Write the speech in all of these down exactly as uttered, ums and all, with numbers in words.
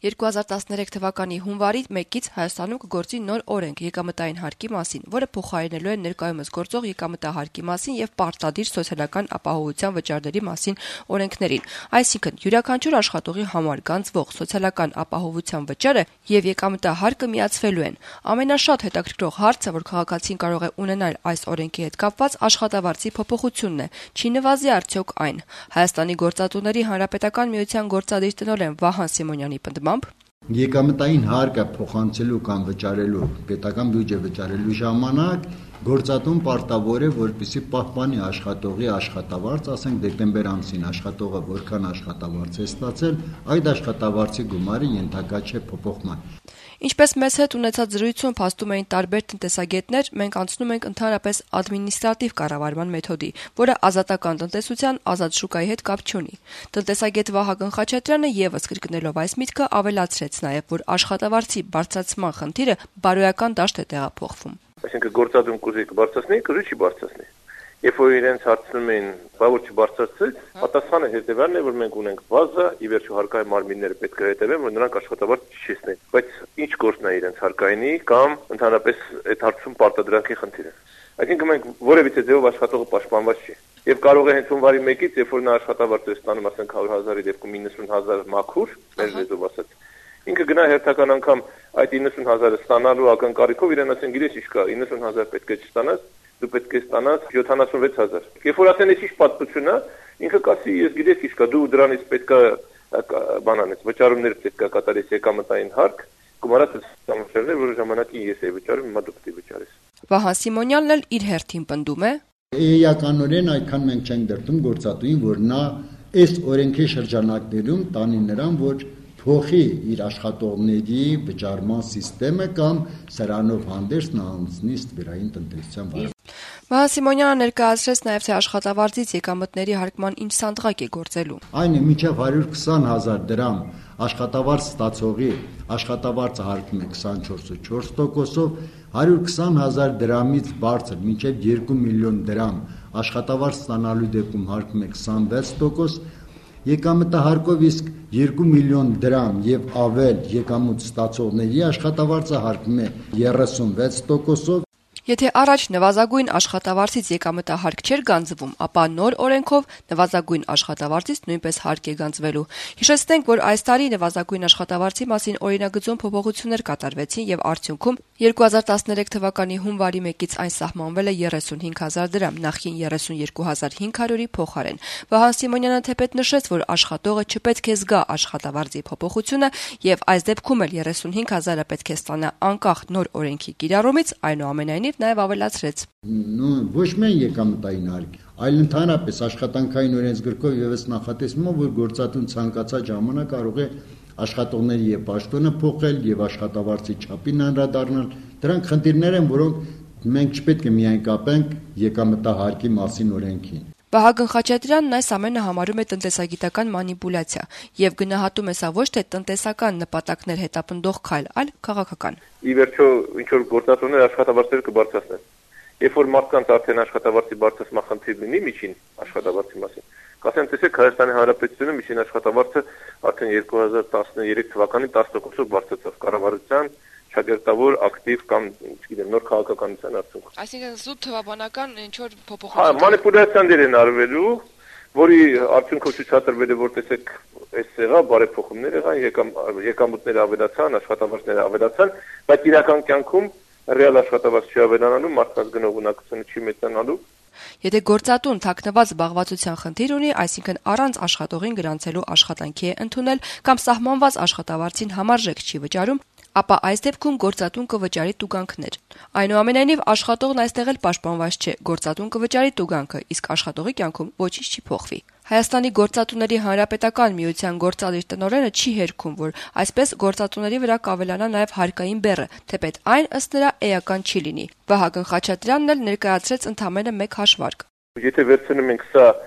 երկու հազար տասներեք թվականի հունվարի մեկից Հայաստանում կգործի նոր օրենք եկամտային հարկի մասին, որը փոխարինելու է ներկայումս գործող եկամտահարկի մասին եւ պարտադիր սոցիալական ապահովության վճարների մասին օրենքներին։ Այսինքն, յուրաքանչյուր աշխատողի համար գանձվող սոցիալական ապահովության վճարը եւ եկամտահարկը միացվելու են։ Ամենաշատ հետաքրքրող հարցը, որ քաղաքացին կարող է ունենալ այս օրենքի հետ կապված, աշխատավարձի փոփոխությունն է։ Չի նվազի արդյոք այն։ Հայաստանի գործատուների հանրապետական միության գործադիր տնօրեն Վահան Սիմոնյանի պնդմամբ Եկամտային հարկը փոխանցելու կամ վճարելու պետական բյուջե վճարելու ժամանակ գործատուն պարտավոր է, որպեսզի պահպանի աշխատողի աշխատավարձ, ասենք դեկտեմբեր ամսին աշխատողը որքան աշխատավարձ է ստացել, այդ աշխատավարձի գումարը ենթակա չէ փոփոխման։ Ինչպես մեզ հետ ունեցած զրույցում փաստում էին տարբեր տնտեսագետներ, մենք անցնում ենք ընդհանրապես ադմինիստրատիվ կառավարման մեթոդի, որը ազատական տնտեսության ազատ շուկայի հետ կապ չունի։ Տնտեսագետ Վահագն Խաչատրյանը եւս կրկնելով այս միտքը ավելացրեց նաեւ, որ աշխատավարձի բարձրացման խնդիրը բարոյական դաշտ է տեղափոխվում։ Այսինքն գործադուն կուզի կբարձրացնի, կուզի չի բարձրացնի։ Երբ որ իրենց հարցնում են, բա որ չբարձրացրեց, պատասխանը հետևյալն է, որ մենք ունենք բազա, ի վերջո հարկային մարմինները պետք է հետևեն, որ նրանք աշխատավարձ չչեսնեն։ Բայց ինչ գործն է իրենց հարկայինի կամ ընդհանրապես այդ հարցում պարտադրանքի խնդիրը։ Այսինքն մենք որևիցե ձևով աշխատողը պաշտպանված չի։ Եվ կարող է հենց հունվարի մեկից, երբ որ նա աշխատավարձ է ստանում, ասենք հարյուր հազարի դեպքում իննսուն հազար մաքուր, մեր լեզվով ասած, ինքը գնա հերթական անգամ այդ իննսուն հազարը ստանալու ակնկալիքով իրեն ասեն, գիտես ինչ կա, իննսուն հազար պետք է չստանաս, դու պետք է ստանաս յոթանասունվեց հազար։ Երբ որ ասեն էս ինչ պատմություն է, ինքը կասի, ես գիտես ինչ կա, դու դրանից պետք է բանանես, վճարումներ պետք է կատարես եկամտային հարկ, գումարած ստամոքսերներ, որ ժամանակին ես էի վճարում, հիմա դու պետք է վճարես։ Վահան Սիմոնյանն էլ իր հերթին պնդում է. Էականորեն այդքան մենք չենք դրդում գործատուին, որ նա այս օրենքի շրջանակներում տանի նրան, որ փոխի իր աշխատողների վճարման համակարգը կամ սրանով հանդերձ նա անցնի ստվերային տնտեսության վարակը։ Վահան Սիմոնյանը ներկայացրեց նաև թե աշխատավարձից եկամտների հարկման ինչ սանդղակ է գործելու։ Այն է մինչև հարյուր քսան հազար դրամ աշխատավարձ ստացողի աշխատավարձը հարկում է քսանչորս փոխ չորս տոկոսով, հարյուր քսան հազար դրամից բարձր մինչև երկու միլիոն դրամ աշխատավարձ ստանալու դեպքում հարկում է քսանվեց տոկոս, եկամտահարկով իսկ երկու միլիոն դրամ եւ ավել եկամուտ ստացողների աշխատավարձը հարկում է երեսունվեց տոկոսով։ Եթե առաջ նվազագույն աշխատավարձից եկամտահարկ չէր գանձվում, ապա նոր օրենքով նվազագույն աշխատավարձից նույնպես հարկ է գանձվելու։ Հիշեցնենք, որ այս տարի նվազագույն աշխատավարձի մասին օրինագծում փոփոխություններ կատարվեցին եւ արդյունքում երկու հազար տասներեք թվականի հունվարի մեկից այն սահմանվել է երեսունհինգ հազար դրամ, նախկին երեսունյոթ հազար հինգ հարյուրի փոխարեն։ Վահան Սիմոնյանը թեպետ նշեց, որ աշխատողը չպետք է զգա աշխատավարձի փոփոխությունը եւ այս դեպքում էլ երեսունհինգ հազարը պետք է ստանա անկախ նոր օրենքի կիրառումից, այնուամենայնիվ նաև ավելացրեց. Նո ոչ միայն եկամտային հարկ, այլ ընդհանրապես աշխատանքային օրենսգրքով եւս նախատեսվում է, որ գործատուն ցանկացած ժամանակ կարող է աշխատողների եւ պաշտոնը փոխել եւ աշխատավարձի չափին անդրադառնալ։ Դրանք խնդիրներ են, որոնք մենք չպետք է միայն կապենք եկամտահարկի մասին օրենքին։ Վահագն Խաչատրյանն այս ամենը համարում է տնտեսագիտական մանիպուլյացիա եւ գնահատում է սա ոչ թե տնտեսական նպատակներ հետապնդող քայլ, այլ քաղաքական։ Ի վերջո ինչ որ գործատուներ աշխատավարձերը կբարձրացնեն։ Երբ որ մարդկանց արդեն աշխատավարձի բարձրացման խնդիր լինի միջին աշխատավարձի մասին, կասեն, տեսեք, Հայաստանի Հանրապետությունը միջին աշխատավարձը արդեն երկու հազար տասներեք թվականին տասը տոկոսով բարձրացավ կառավարության շագերտավոր ակտիվ կամ, չգիտեմ, նոր քաղաքականության արդյունքում։ Այսինքն զուտ թվաբանական ինչ որ փոփոխություն։ Հա, մանիպուլյացիաներ են արվելու, որի արդյունքով ցուցադրվել է, որ տեսեք, այս սեղա բարեփոխումներ եղան, եկամուտները ավելացան, աշխատավարձները ավելացան, բայց իրական կյանքում ռեալ աշխատավարձ չի ավելանալու, մարդկանց գնողունակությունը չի մեծանալու։ Եթե գործատուն թաքնված զբաղվածության խնդիր ունի, այսինքն առանց աշխատողին գրանցելու աշխատանքի է ընդունել կամ սահմանված աշխատավարձին համարժեք չի վճարում, ապա այս դեպքում գործատուն կվճարի տուգանքներ։ Այնուամենայնիվ աշխատողն այստեղ էլ պաշտպանված չէ, գործատուն կվճարի տուգանքը, իսկ աշխատողի կյանքում ոչինչ չի փոխվի։ Հայաստանի գործատուների հանրապետական միության գործադիր տնօրենը չի հերքում, որ այսպես գործատուների վրա կավելանա նաև հարկային բեռը, թեպետ այն ըստ նրա էական չի լինի։ Վահագն Խաչատրյանն էլ ներկայացրեց ընդամենը մեկ հաշվարկ։ Եթե վերցնում ենք սա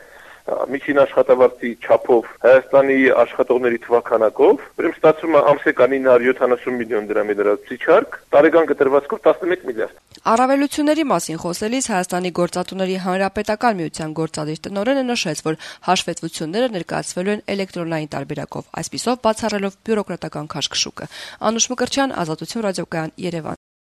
միջին աշխատավարձի չափով Հայաստանի աշխատողների թվականակով, ուրեմն ստացվում է ամսական ինը հարյուր յոթանասուն միլիոն դրամի լրացուցիչ հարկ, տարեկան կտրվածքով տասնմեկ միլիարդ։ Առավելությունների մասին խոսելիս Հայաստանի գործատուների հանրապետական միության գործադիր տնօրենը նշեց, որ հաշվետվությունները ներկայացվելու են էլեկտրոնային տարբերակով, այսպիսով բացառելով բյուրոկրատական քաշքշուկը։ Անուշ Մկրտչյան, Ազատություն ռադիոկայան, Երևան։